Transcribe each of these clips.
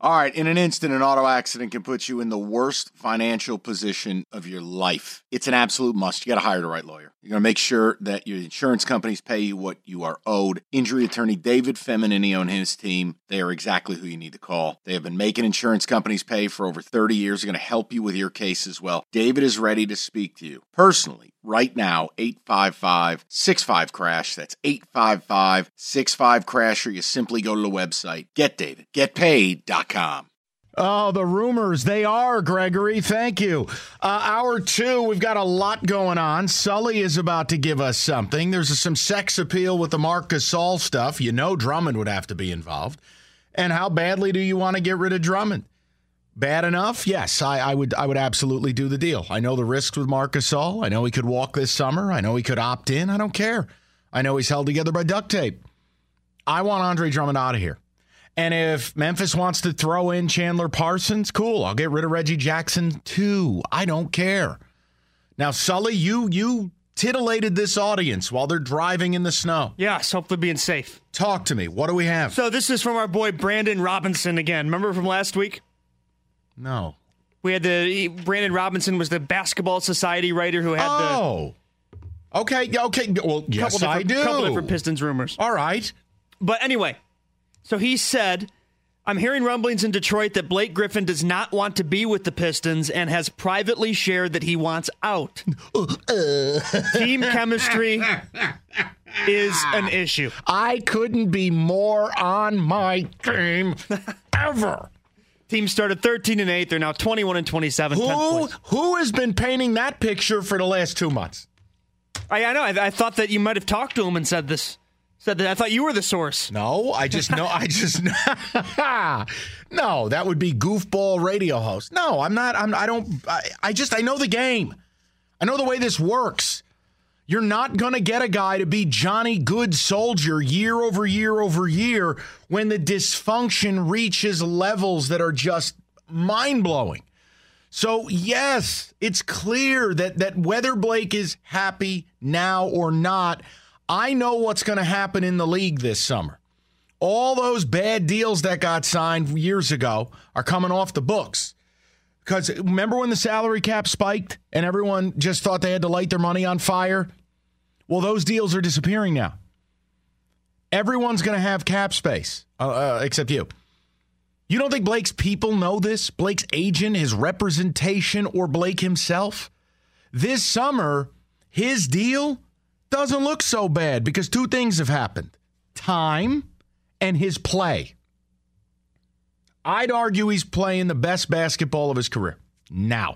All right, in an instant, an auto accident can put you in the worst financial position of your life. It's an absolute must. You got to hire the right lawyer. You're going to make sure that your insurance companies pay you what you are owed. Injury attorney David Feminini and his team, they are exactly who you need to call. They have been making insurance companies pay for over 30 years. They're going to help you with your case as well. David is ready to speak to you personally right now. 855-65-CRASH. That's 855-65-CRASH, or you simply go to the website, getpaid.com. Oh, the rumors, they are, Gregory. Thank you. Hour 2, we've got a lot going on. Sully is about to give us something. There's some sex appeal with the Marc Gasol stuff. You know Drummond would have to be involved. And how badly do you want to get rid of Drummond? Bad enough? Yes, I would absolutely do the deal. I know the risks with Marc Gasol. I know he could walk this summer. I know he could opt in. I don't care. I know he's held together by duct tape. I want Andre Drummond out of here. And if Memphis wants to throw in Chandler Parsons, cool. I'll get rid of Reggie Jackson too. I don't care. Now, Sully, you titillated this audience while they're driving in the snow. Yes, hopefully being safe. Talk to me. What do we have? So this is from our boy Brandon Robinson again. Remember from last week? No. We had Brandon Robinson was the Basketball Society writer who had Okay. Well, yes, I do. A couple different Pistons rumors. All right. But anyway, so he said, I'm hearing rumblings in Detroit that Blake Griffin does not want to be with the Pistons and has privately shared that he wants out. Team chemistry is an issue. I couldn't be more on my team ever. Team started 13-8. They're now 21-27. Who has been painting that picture for the last 2 months? I know. I thought that you might have talked to him and said this. Said that I thought you were the source. No, I just know. No, that would be goofball radio host. No, I'm not. I know the game. I know the way this works. You're not going to get a guy to be Johnny Good Soldier year over year over year when the dysfunction reaches levels that are just mind-blowing. So, yes, it's clear that whether Blake is happy now or not, I know what's going to happen in the league this summer. All those bad deals that got signed years ago are coming off the books. Because remember when the salary cap spiked and everyone just thought they had to light their money on fire? Well, those deals are disappearing now. Everyone's going to have cap space, except you. You don't think Blake's people know this? Blake's agent, his representation, or Blake himself? This summer, his deal doesn't look so bad because two things have happened. Time and his play. I'd argue he's playing the best basketball of his career now.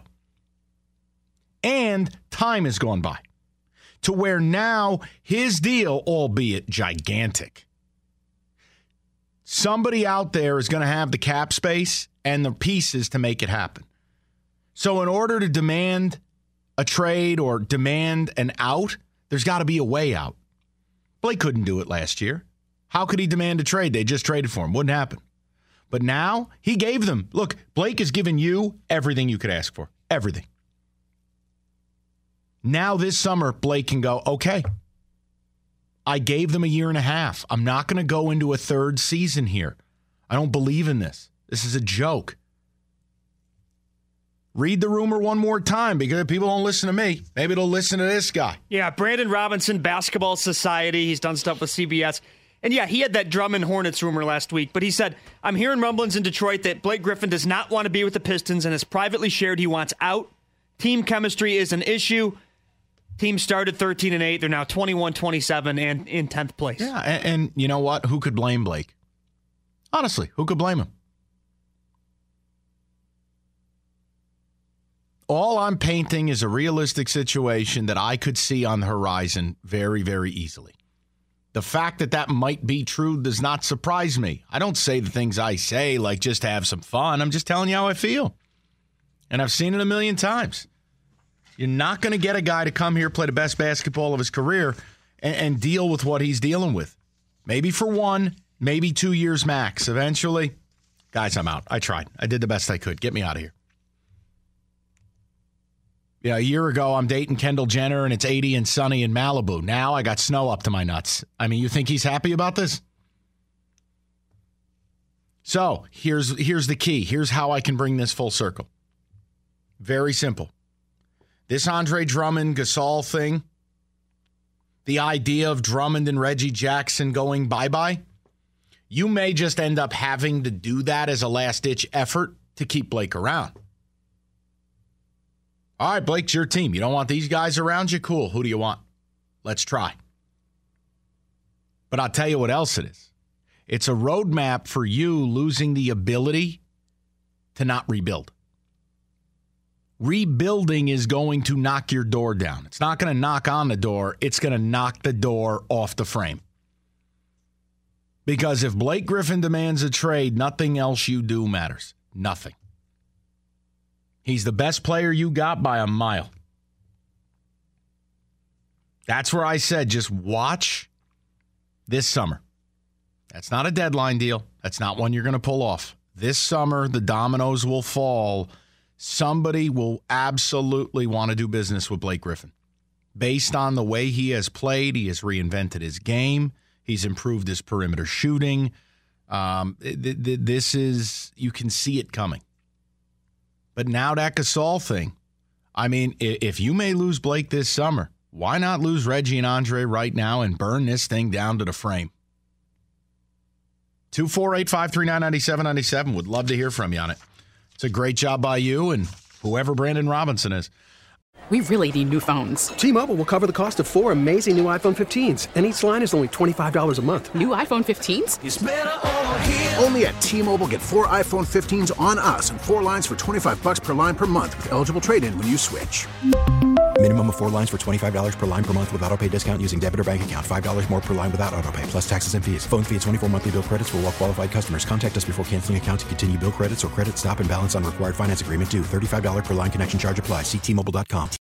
And time has gone by to where now his deal, albeit gigantic, somebody out there is going to have the cap space and the pieces to make it happen. So in order to demand a trade or demand an out, there's got to be a way out. Blake couldn't do it last year. How could he demand a trade? They just traded for him. Wouldn't happen. But now he gave them. Look, Blake has given you everything you could ask for. Everything. Now this summer, Blake can go, okay, I gave them a year and a half. I'm not going to go into a third season here. I don't believe in this. This is a joke. Read the rumor one more time because if people don't listen to me, maybe they'll listen to this guy. Yeah, Brandon Robinson, Basketball Society. He's done stuff with CBS. And yeah, he had that Drummond Hornets rumor last week, but he said, I'm hearing rumblings in Detroit that Blake Griffin does not want to be with the Pistons and has privately shared he wants out. Team chemistry is an issue. Team started 13-8. They're now 21-27 and in 10th place. Yeah, and you know what? Who could blame Blake? Honestly, who could blame him? All I'm painting is a realistic situation that I could see on the horizon very, very easily. The fact that that might be true does not surprise me. I don't say the things I say like just to have some fun. I'm just telling you how I feel. And I've seen it a million times. You're not going to get a guy to come here, play the best basketball of his career, and deal with what he's dealing with. Maybe for 1, maybe 2 years max. Eventually, guys, I'm out. I tried. I did the best I could. Get me out of here. Yeah, a year ago, I'm dating Kendall Jenner, and it's 80 and sunny in Malibu. Now I got snow up to my nuts. I mean, you think he's happy about this? So here's the key. Here's how I can bring this full circle. Very simple. This Andre Drummond Gasol thing, the idea of Drummond and Reggie Jackson going bye-bye, you may just end up having to do that as a last-ditch effort to keep Blake around. All right, Blake, it's your team. You don't want these guys around you? Cool. Who do you want? Let's try. But I'll tell you what else it is. It's a roadmap for you losing the ability to not rebuild. Rebuilding is going to knock your door down. It's not going to knock on the door. It's going to knock the door off the frame. Because if Blake Griffin demands a trade, nothing else you do matters. Nothing. He's the best player you got by a mile. That's where I said just watch this summer. That's not a deadline deal. That's not one you're going to pull off. This summer, the dominoes will fall. Somebody will absolutely want to do business with Blake Griffin. Based on the way he has played, he has reinvented his game. He's improved his perimeter shooting. This is, you can see it coming. But now that Gasol thing, I mean, if you may lose Blake this summer, why not lose Reggie and Andre right now and burn this thing down to the frame? 248-539-9797. Would love to hear from you on it. It's a great job by you and whoever Brandon Robinson is. We really need new phones. T-Mobile will cover the cost of 4 amazing new iPhone 15s, and each line is only $25 a month. New iPhone 15s? It's better over here. Only at T-Mobile, get 4 iPhone 15s on us and 4 lines for $25 per line per month with eligible trade-in when you switch. Minimum of 4 lines for $25 per line per month with autopay discount using debit or bank account. $5 more per line without autopay, plus taxes and fees. Phone fee at 24 monthly bill credits for well-qualified customers. Contact us before canceling account to continue bill credits or credit stop and balance on required finance agreement due. $35 per line connection charge applies. See T-Mobile.com.